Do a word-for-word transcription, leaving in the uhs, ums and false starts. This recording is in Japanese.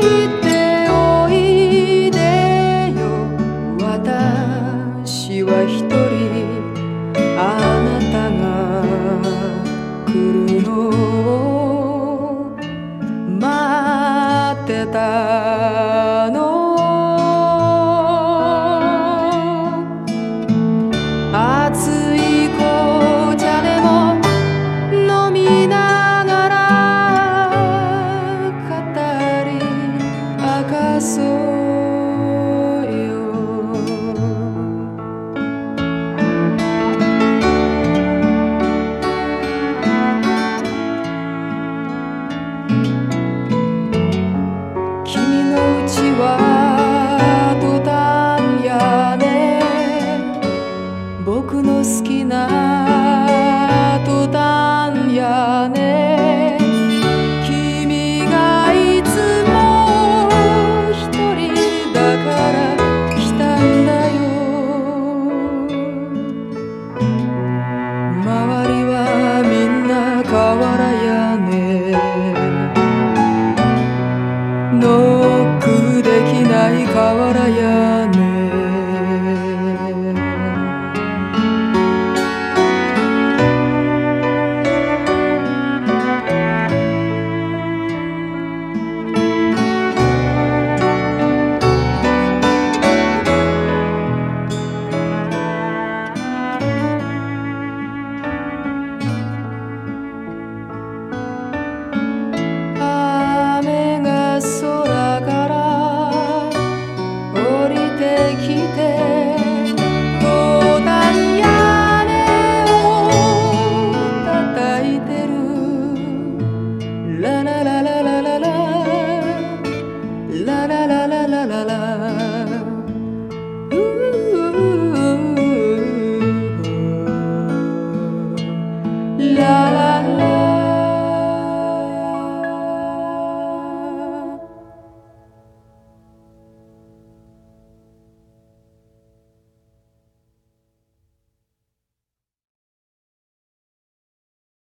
ておいでよ。私は一人あなたが来るのを待ってたの。熱い紅茶でも飲みながら語り明かそうよ。君のうちはトタン屋根、僕の好きなトタン屋根。君がいつも一人だから来たんだよ。周りはみんな瓦屋根、ノックできない瓦屋根。